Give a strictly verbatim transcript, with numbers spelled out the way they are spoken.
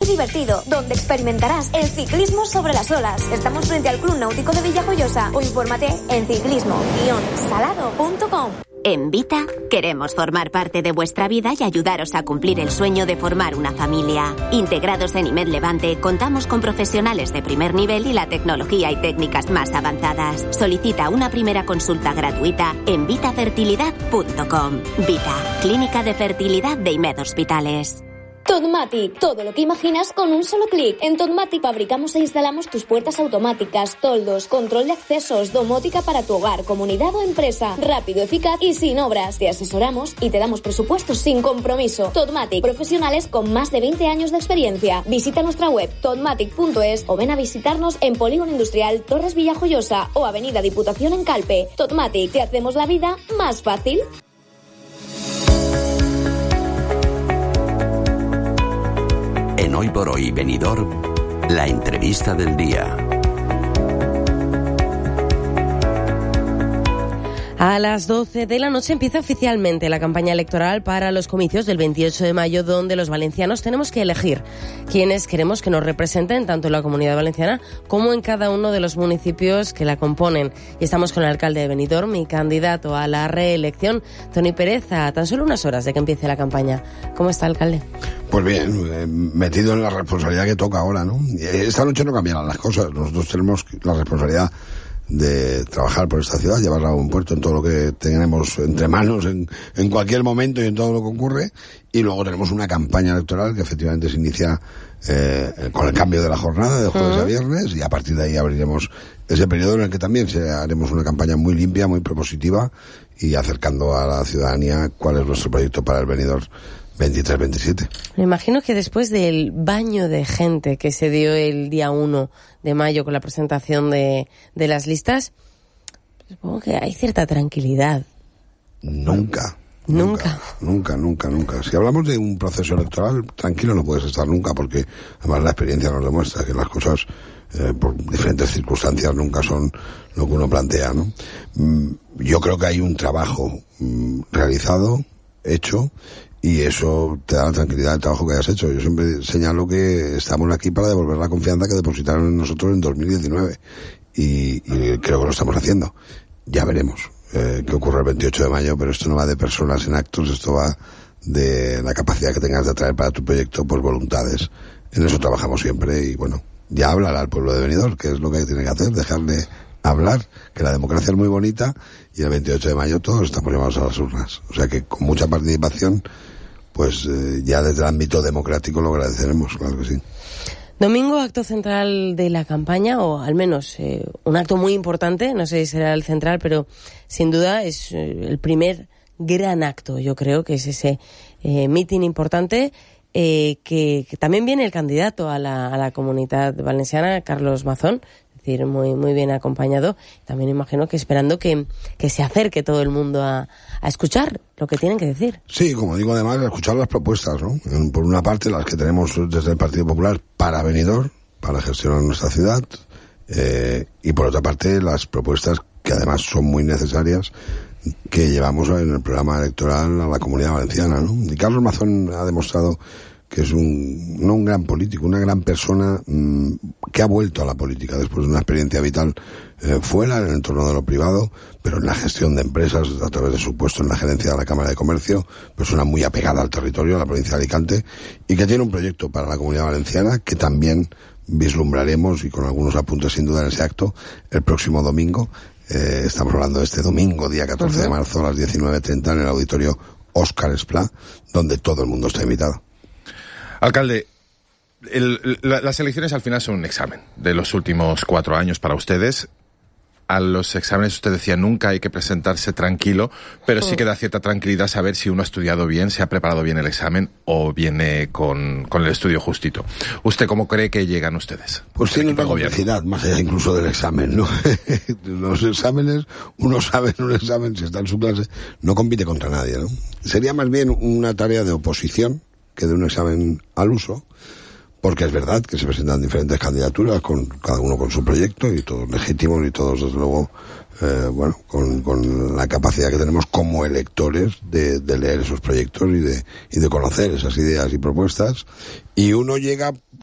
divertido, donde experimentarás el ciclismo sobre las olas. Estamos frente al Club Náutico de Villajoyosa o infórmate en ciclismo guion salado punto com. En Vita queremos formar parte de vuestra vida y ayudaros a cumplir el sueño de formar una familia. Integrados en IMED Levante, contamos con profesionales de primer nivel y la tecnología y técnicas más avanzadas. Solicita una primera consulta gratuita en vita fertilidad punto com. Vita, Clínica de Fertilidad de IMED Hospitales. Totmatic, todo lo que imaginas con un solo clic. En Totmatic fabricamos e instalamos tus puertas automáticas, toldos, control de accesos, domótica para tu hogar, comunidad o empresa. Rápido, eficaz y sin obras. Te asesoramos y te damos presupuestos sin compromiso. Totmatic, profesionales con más de veinte años de experiencia. Visita nuestra web totmatic punto es o ven a visitarnos en Polígono Industrial Torres Villajoyosa o Avenida Diputación en Calpe. Totmatic, te hacemos la vida más fácil. En Hoy por Hoy Benidorm, la entrevista del día. A las doce de la noche empieza oficialmente la campaña electoral para los comicios del veintiocho de mayo, donde los valencianos tenemos que elegir quienes queremos que nos representen, tanto en la Comunidad Valenciana como en cada uno de los municipios que la componen. Y estamos con el alcalde de Benidorm y candidato a la reelección, Toni Pérez, a tan solo unas horas de que empiece la campaña. ¿Cómo está, alcalde? Pues bien, eh, metido en la responsabilidad que toca ahora, ¿no? Esta noche no cambiarán las cosas. Nosotros tenemos la responsabilidad de trabajar por esta ciudad, llevarla a buen puerto en todo lo que tenemos entre manos en, en cualquier momento y en todo lo que ocurre, y luego tenemos una campaña electoral que efectivamente se inicia eh, con el cambio de la jornada de jueves uh-huh. a viernes, y a partir de ahí abriremos ese periodo en el que también se, haremos una campaña muy limpia, muy propositiva y acercando a la ciudadanía cuál es nuestro proyecto para el Benidorm veintitrés veintisiete. Me imagino que después del baño de gente que se dio el día uno de mayo con la presentación de, de las listas, supongo que hay cierta tranquilidad. Nunca. Nunca. Nunca, nunca, nunca. Si hablamos de un proceso electoral, tranquilo no puedes estar nunca, porque además la experiencia nos demuestra que las cosas, eh, por diferentes circunstancias, nunca son lo que uno plantea, ¿no? Mm, yo creo que hay un trabajo mm, realizado, hecho, y eso te da la tranquilidad del trabajo que hayas hecho. Yo siempre señalo que estamos aquí para devolver la confianza que depositaron en nosotros en dos mil diecinueve y, y creo que lo estamos haciendo. Ya veremos eh, qué ocurre el veintiocho de mayo, pero esto no va de personas en actos, esto va de la capacidad que tengas de atraer para tu proyecto pues voluntades. En eso trabajamos siempre y bueno, ya hablará al pueblo de Benidorm, que es lo que tiene que hacer, dejarle hablar, que la democracia es muy bonita y el veintiocho de mayo todos estamos llamados a las urnas. O sea que con mucha participación, pues eh, ya desde el ámbito democrático lo agradeceremos, claro que sí. Domingo, acto central de la campaña, o al menos eh, un acto muy importante, no sé si será el central, pero sin duda es eh, el primer gran acto, yo creo que es ese eh, meeting importante, eh, que, que también viene el candidato a la, a la Comunidad Valenciana, Carlos Mazón, es decir, muy muy bien acompañado. También imagino que esperando que, que se acerque todo el mundo a, a escuchar lo que tienen que decir. Sí, como digo, además, a escuchar las propuestas, ¿no? Por una parte, las que tenemos desde el Partido Popular para Benidorm, para gestionar nuestra ciudad, eh, y por otra parte, las propuestas que además son muy necesarias que llevamos en el programa electoral a la Comunidad Valenciana, ¿no? Y Carlos Mazón ha demostrado que es un, no un gran político, una gran persona mmm, que ha vuelto a la política después de una experiencia vital eh, fuera, en el entorno de lo privado, pero en la gestión de empresas, a través de su puesto en la gerencia de la Cámara de Comercio, persona muy apegada al territorio, a la provincia de Alicante, y que tiene un proyecto para la Comunidad Valenciana que también vislumbraremos, y con algunos apuntes sin duda en ese acto, el próximo domingo. Eh, estamos hablando de este domingo, día catorce uh-huh. de marzo, a las diecinueve treinta, en el auditorio Óscar Esplá, donde todo el mundo está invitado. Alcalde, el, la, las elecciones al final son un examen de los últimos cuatro años para ustedes. A los exámenes usted decía nunca hay que presentarse tranquilo, pero sí que da cierta tranquilidad saber si uno ha estudiado bien, si ha preparado bien el examen o viene con, con el estudio justito. ¿Usted cómo cree que llegan ustedes? Pues tiene una complejidad, más allá incluso del examen, ¿no? Los exámenes, uno sabe en un examen, si está en su clase, no compite contra nadie, ¿no? Sería más bien una tarea de oposición que de un examen al uso, porque es verdad que se presentan diferentes candidaturas, con cada uno con su proyecto, y todos legítimos y todos, desde luego, eh, bueno, con, con la capacidad que tenemos como electores de, de leer esos proyectos y de, y de conocer esas ideas y propuestas, y uno llega